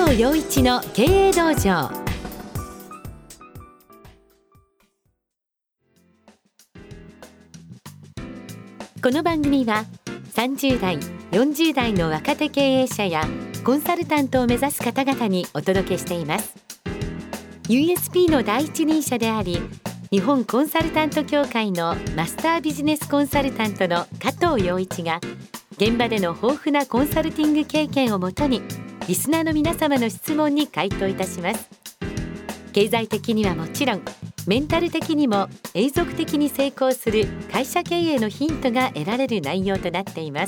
藤洋一の経営道場。この番組は30代40代の若手経営者やコンサルタントを目指す方々にお届けしています。 USP の第一人者であり、日本コンサルタント協会のマスタービジネスコンサルタントの加藤洋一が、現場での豊富なコンサルティング経験をもとにリスナーの皆様の質問に回答いたします。経済的にはもちろん、メンタル的にも永続的に成功する会社経営のヒントが得られる内容となっています。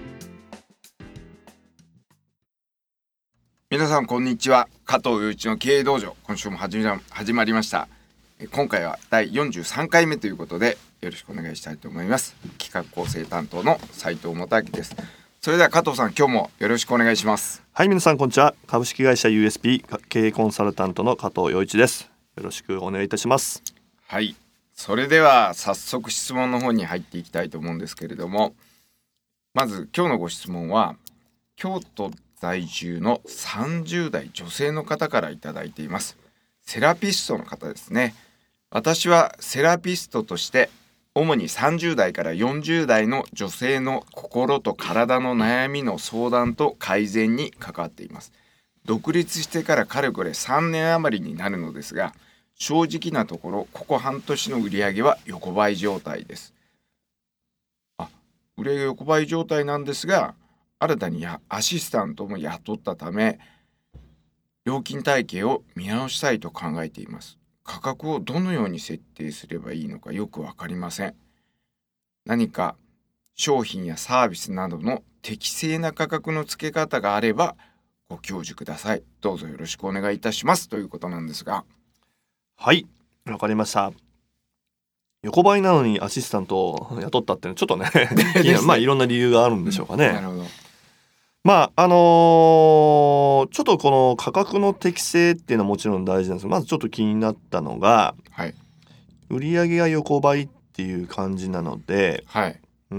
皆さんこんにちは。加藤洋一の経営道場、今週も始まりました。今回は第43回目ということで、よろしくお願いしたいと思います。企画構成担当の斉藤元明です。それでは加藤さん、今日もよろしくお願いします。 はい、皆さんこんにちは。株式会社 USP 経営コンサルタントの加藤洋一です。よろしくお願いいたします。 はい、それでは早速質問の方に入っていきたいと思うんですけれども、まず今日のご質問は京都在住の30代女性の方からいただいています。セラピストの方ですね。私はセラピストとして主に30代から40代の女性の心と体の悩みの相談と改善に関わっています。独立してからかれこれ3年余りになるのですが、正直なところここ半年の売り上げは横ばい状態です。売り上げ横ばい状態なんですが、新たにアシスタントも雇ったため料金体系を見直したいと考えています。価格をどのように設定すればいいのかよくわかりません。何か商品やサービスなどの適正な価格の付け方があればご教授ください。どうぞよろしくお願いいたしますということなんですが。 はい、わかりました。横ばいなのにアシスタントを雇ったっていうのはちょっとねまあいろんな理由があるんでしょうかね。 なるほど。 まあちょっとこの価格の適正っていうのはもちろん大事なんですが、まずちょっと気になったのが、 はい、 売上が横ばいっていう感じなので、 はい、 や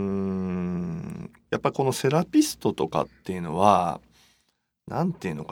っぱりこのセラピストとかっていうのはなんていうのか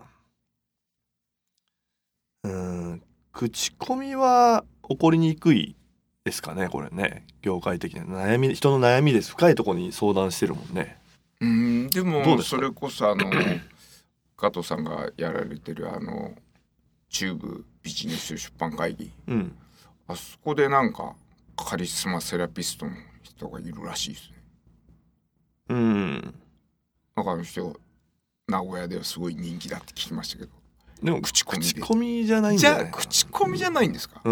な、口コミは起こりにくいですかね。これね、業界的な人の悩みです。深いところに相談してるもんね。 でもそれこそ加藤さんがやられてる中部ビジネス出版会議、あそこでなんかカリスマセラピストの人がいるらしいですね。なんか人名古屋ではすごい人気だって聞きましたけど。 でも口コミじゃないんじゃないかな。 じゃあ口コミじゃないんですか。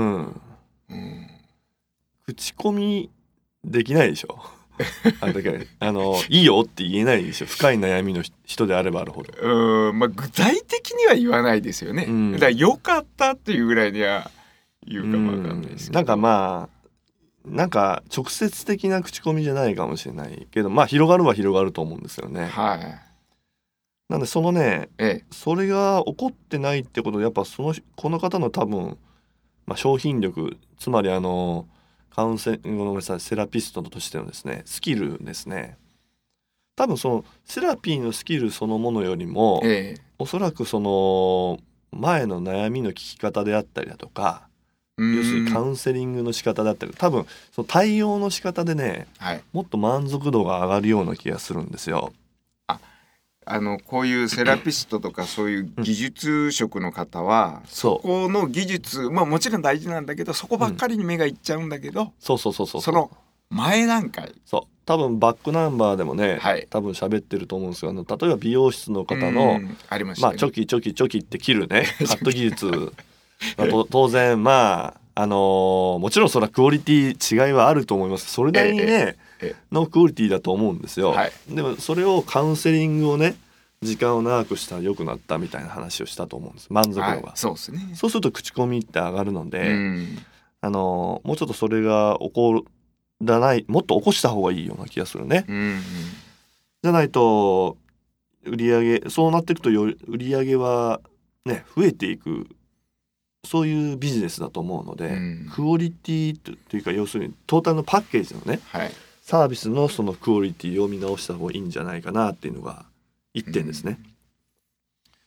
口コミできないでしょだからいいよって言えないでしょ。深い悩みの人であればあるほど。 具体的には言わないですよね。だから良かったっていうぐらいには言うかもわかんないですけど。 なんか直接的な口コミじゃないかもしれないけど、まあ広がるは広がると思うんですよね。 はい。 なんでそのね、それが起こってないってことで、やっぱこの方の多分、商品力、つまりカウンセリングセラピストとしてのですね、スキルですね。多分そのセラピーのスキルそのものよりも、おそらくその前の悩みの聞き方であったりだとか、要するにカウンセリングの仕方だったり、多分その対応の仕方でね、もっと満足度が上がるような気がするんですよ。 こういうセラピストとかそういう技術職の方は、そこの技術、もちろん大事なんだけど、そこばっかりに目がいっちゃうんだけど、その前段階、 多分バックナンバーでもね、多分喋ってると思うんですが、例えば美容室の方のありましたね、 チョキチョキチョキって切るねカット技術当然もちろんそれはクオリティ違いはあると思います。それなりにね、のクオリティだと思うんですよ。でもそれをカウンセリングをね、時間を長くしたら良くなったみたいな話をしたと思うんです。満足度が、 そうですね。 そうすると口コミって上がるので、もうちょっとそれが起こらない、もっと起こした方がいいような気がするね。じゃないと売上、そうなっていくと売上はね増えていく、そういうビジネスだと思うので、クオリティというか、要するにトータルのパッケージのね、サービスのそのクオリティを見直した方がいいんじゃないかなっていうのが1点ですね。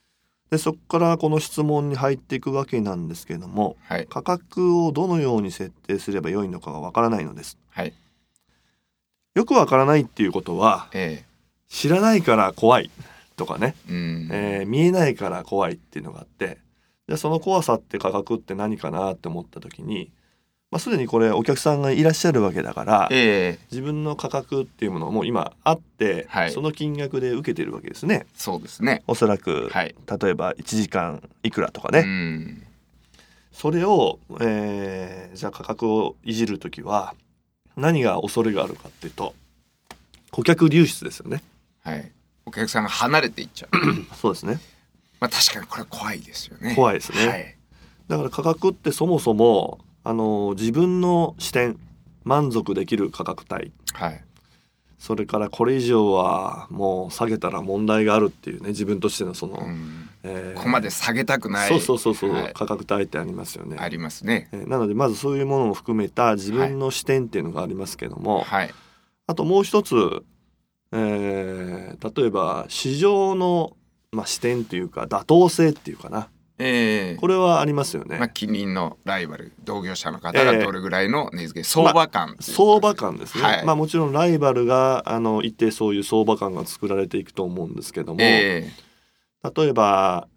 でそこからこの質問に入っていくわけなんですけれども、 はい、 価格をどのように設定すればよいのかがわからないのです。 はい、 よくわからないっていうことは、知らないから怖いとかね、見えないから怖いっていうのがあって、じゃあその怖さって価格って何かなって思った時に、すでにこれお客さんがいらっしゃるわけだから、自分の価格っていうものも今あって、その金額で受けてるわけですね。 そうですね。 おそらく、例えば1時間いくらとかね。それを、じゃあ価格をいじるときは何が恐れがあるかっていうと、顧客流出ですよね。 はい。お客さんが離れていっちゃう。 そうですね。 確かにこれは怖いですよね。 怖いですね。だから価格ってそもそも自分の視点、満足できる価格帯、それからこれ以上はもう下げたら問題があるっていうね、自分としてのその、 ここまで下げたくない、 そう、価格帯ってありますよね。 ありますね。 なのでまずそういうものも含めた自分の視点っていうのがありますけども、あともう一つ、例えば市場の、視点というか妥当性っていうかな、これはありますよね。 近隣のライバル、同業者の方がどれぐらいの値付け、相場感、 相場感ですね。もちろんライバルがいて、そういう相場感が作られていくと思うんですけども、例えば、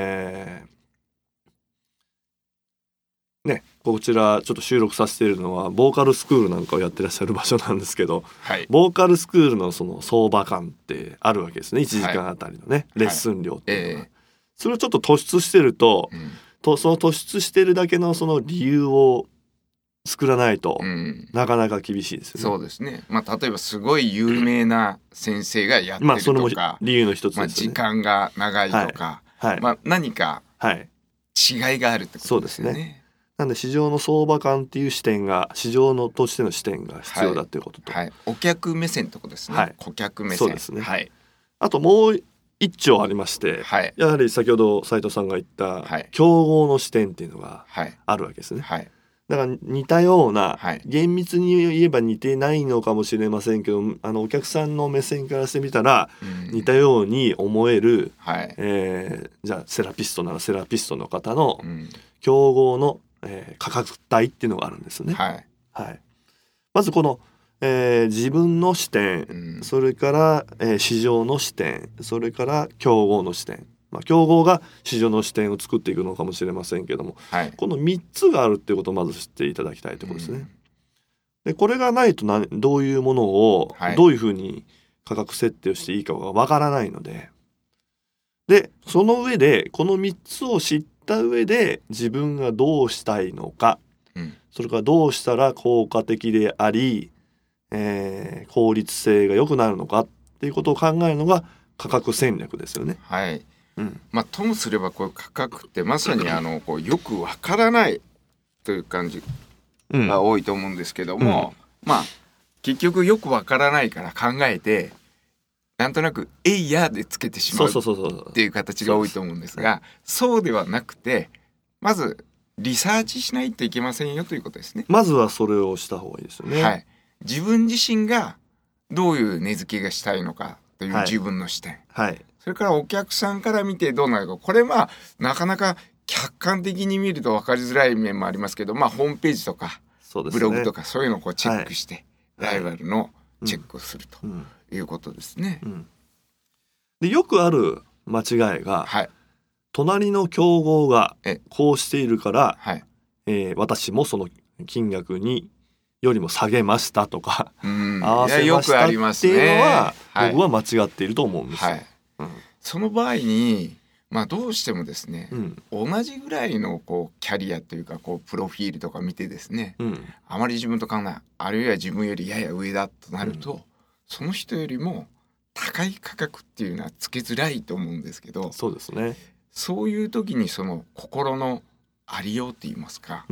こちらちょっと収録させているのはボーカルスクールなんかをやってらっしゃる場所なんですけど、ボーカルスクールのその相場感ってあるわけですね。1時間あたりのね、レッスン料っていうのは、それをちょっと突出してると、その突出してるだけのその理由を作らないと、なかなか厳しいですよね。 そうですね。例えばすごい有名な先生がやってるとか、 それも理由の一つですよね。 時間が長いとか、何か違いがあるってことですよね。 そうですね。なんで市場の相場感っていう視点が、市場のとしての視点が必要だということと、 お客目線ってことですね。顧客目線。 そうですね。あともう一丁ありまして、やはり先ほど斉藤さんが言った、競合の視点っていうのがあるわけですね。だから似たような、厳密に言えば似てないのかもしれませんけど、お客さんの目線からしてみたら、似たように思える、じゃあセラピストならセラピストの方の競合の価格帯っていうのがあるんですね。まずこの、自分の視点、それから、市場の視点、それから競合の視点、競合が市場の視点を作っていくのかもしれませんけども、この3つがあるっていうことをまず知っていただきたいということですね。でこれがないとどういうものを、どういうふうに価格設定をしていいかがわからないので、その上でこの3つを知った上で自分がどうしたいのか、それからどうしたら効果的であり、効率性が良くなるのかっていうことを考えるのが価格戦略ですよね。 ともすればこういう価格ってまさにこうよくわからないという感じが多いと思うんですけども、結局よくわからないから考えて、なんとなく「えいや」でつけてしまうっていう形が多いと思うんですが、そうではなくて、まずリサーチしないといけませんよということですね。 まずはそれをした方がいいですよね。 自分自身がどういう値付けがしたいのかという自分の視点、それからお客さんから見てどうなるか、これなかなか客観的に見ると分かりづらい面もありますけど、ホームページとかブログとかそういうのをこうチェックして、ライバルのチェックをするということですね。 でよくある間違いが、隣の競合がこうしているから、私もその金額によりも下げましたとか、合わせましたっていうのは、僕は間違っていると思うんですよ。 その場合に、どうしてもですね、同じぐらいのこうキャリアというかこうプロフィールとか見てですね、あまり自分と変わらない、あるいは自分よりやや上だとなると、その人よりも高い価格っていうのはつけづらいと思うんですけど、 そうですね。 そういう時にその心のありようと言いますか、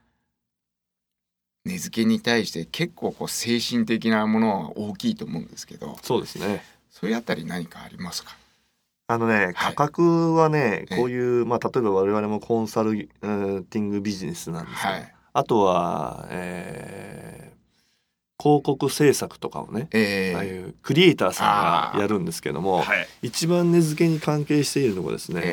値付けに対して結構こう精神的なものは大きいと思うんですけど、 そうですね。 そういうあたり何かありますか？ 価格はね、こういう、例えば我々もコンサルティングビジネスなんですけど、あとは、広告制作とかをね、ああいうクリエイターさんがやるんですけども、一番値付けに関係しているのがですね、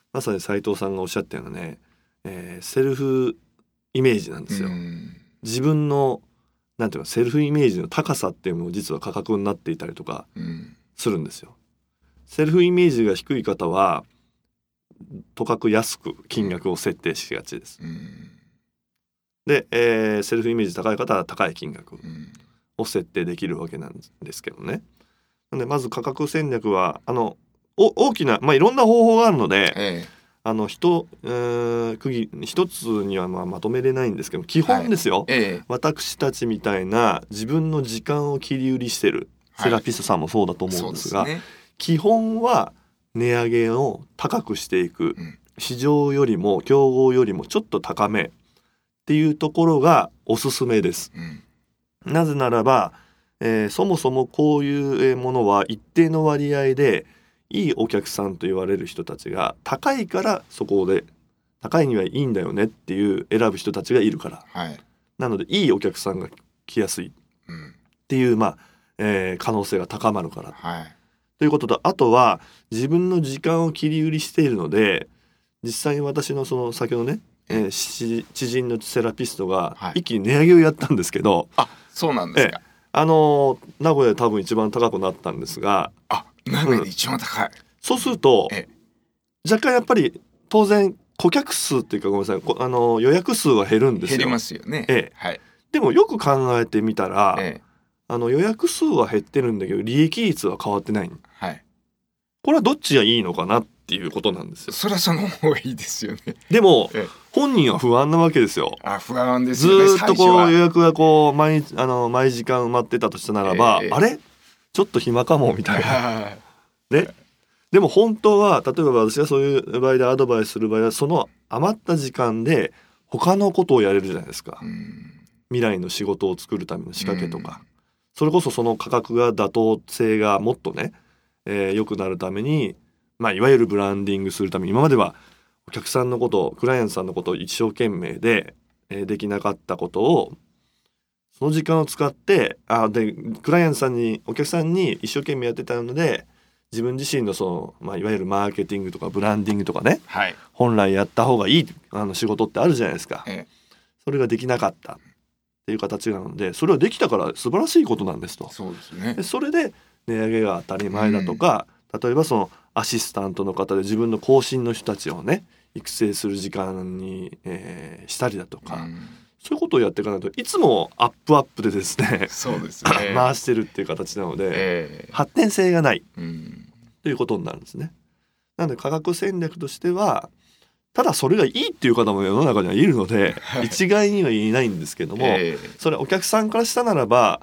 まさに斉藤さんがおっしゃったようなね、セルフイメージなんですよ。自分のなんていうかセルフイメージの高さっていうのも実は価格になっていたりとかするんですよ。セルフイメージが低い方はとかく安く金額を設定しがちです。で、セルフイメージ高い方は高い金額を設定できるわけなんですけどね。なのでまず価格戦略は大きな、いろんな方法があるので、一つにはまとめれないんですけど、基本ですよ、私たちみたいな自分の時間を切り売りしてるセラピストさんもそうだと思うんですが、基本は値上げを高くしていく、市場よりも競合よりもちょっと高めっていうところがおすすめです。なぜならば、そもそもこういうものは一定の割合でいいお客さんと言われる人たちが高いからそこで高いにはいいんだよねっていう選ぶ人たちがいるから、なのでいいお客さんが来やすいっていう、可能性が高まるから、ということと、あとは自分の時間を切り売りしているので、実際に私のその先ほどね、知人のセラピストが一気に値上げをやったんですけど、 そうなんですか。 名古屋で多分一番高くなったんですが、 名古屋で一番高い、 そうすると若干やっぱり当然顧客数っていうか、ごめんなさい、予約数は減るんですよ。 減りますよね。 でもよく考えてみたら、予約数は減ってるんだけど利益率は変わってない、これはどっちがいいのかなっていうことなんですよ。 それはその方がいいですよね。 でも、本人は不安なわけですよ。 不安ですよね。 ずっとこう予約がこう毎時間埋まってたとしたならば、あれちょっと暇かもみたいなね。でも本当は例えば私がそういう場合でアドバイスする場合は、その余った時間で他のことをやれるじゃないですか。未来の仕事を作るための仕掛けとか、それこそその価格が妥当性がもっとね、良くなるために、いわゆるブランディングするために、今まではお客さんのことクライアントさんのことを一生懸命で、できなかったことをその時間を使ってでクライアントさんにお客さんに一生懸命やってたので、自分自身のその、いわゆるマーケティングとかブランディングとかね、本来やった方がいい仕事ってあるじゃないですか、それができなかったっていう形なので、それはできたから素晴らしいことなんですと。 そうですね。 でそれで値上げが当たり前だとか、例えばそのアシスタントの方で自分の後進の人たちをね育成する時間に、したりだとか、そういうことをやっていかないといつもアップでですね、 そうですね回してるっていう形なので、発展性がない、ということになるんですね。なので価格戦略としては、ただそれがいいっていう方も世の中にはいるので、一概には言えないんですけども、それお客さんからしたならば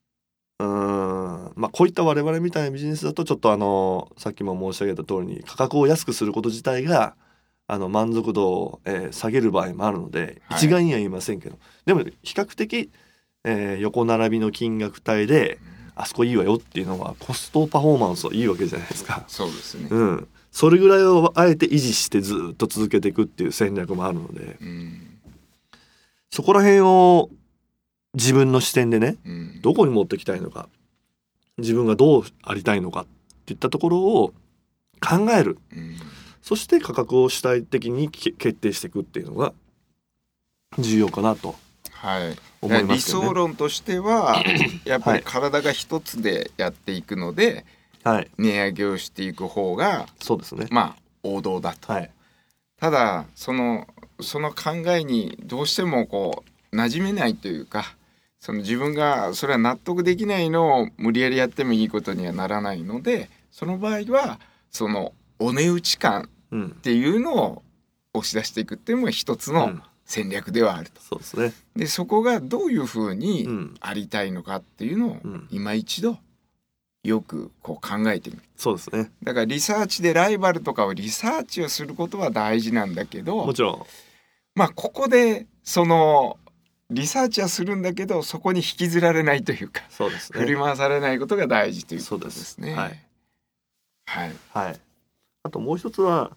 こういった我々みたいなビジネスだとちょっとさっきも申し上げた通りに価格を安くすること自体が満足度を、下げる場合もあるので、一概には言いませんけど、でも比較的、横並びの金額帯であそこいいわよっていうのはコストパフォーマンスはいいわけじゃないですか。 そうですね、 それぐらいをあえて維持してずっと続けていくっていう戦略もあるので、そこら辺を自分の視点でね、どこに持っていきたいのか、自分がどうありたいのかっていったところを考える、そして価格を主体的に決定していくっていうのが重要かなと思いますけどね。 理想論としてはやっぱり体が一つでやっていくので、値上げをしていく方がそうですね、 王道だと、ただその考えにどうしてもこう馴染めないというか、その自分がそれは納得できないのを無理やりやってもいいことにはならないので、その場合はそのお値打ち感っていうのを押し出していくっていうのが一つの戦略ではあると、 そうですね。 でそこがどういうふうにありたいのかっていうのを今一度よくこう考えてみる。 そうですね。 だからリサーチでライバルとかをリサーチをすることは大事なんだけど、 もちろんここでそのリサーチはするんだけど、そこに引きずられないというか、 そうですね、 振り回されないことが大事ということですね。 あともう一つは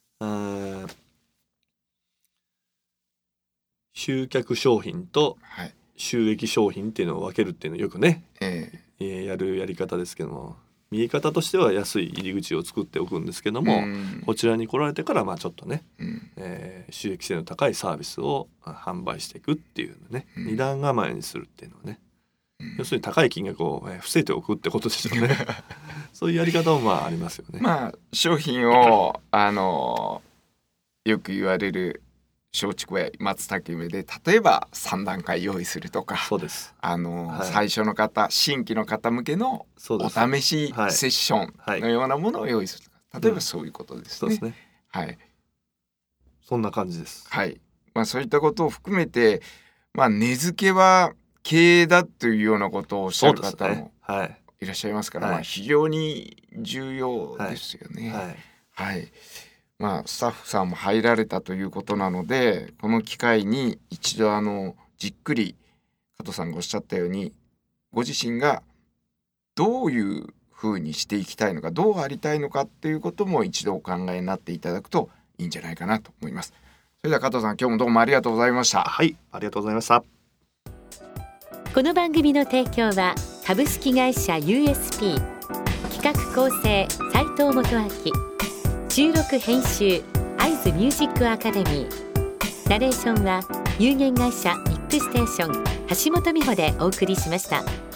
集客商品と収益商品っていうのを分けるっていうのをよくね、やるやり方ですけども、 見え方としては安い入り口を作っておくんですけども、こちらに来られてからちょっとね、収益性の高いサービスを販売していくっていうのね、二段構えにするっていうのはね、要するに高い金額を伏せておくってことでしょうねそういうやり方もありますよね。 商品をよく言われる松竹梅松茸梅で例えば3段階用意するとか、 そうです、 最初の方新規の方向けのお試しセッションのようなものを用意するとか、例えばそういうことですね。 そうですね、 はい、 そんな感じです。 はい、そういったことを含めて、値付けは経営だというようなことをおっしゃる方もいらっしゃいますから、非常に重要ですよね。はい、スタッフさんも入られたということなので、この機会に一度じっくり加藤さんがおっしゃったように、ご自身がどういうふうにしていきたいのか、どうありたいのかっていうことも一度お考えになっていただくといいんじゃないかなと思います。それでは加藤さん、今日もどうもありがとうございました。 はい、ありがとうございました。 この番組の提供は株式会社 USP、 企画構成斉藤元明、収録編集会津ミュージックアカデミー、ナレーションは有限会社ミックステーション橋本美穂でお送りしました。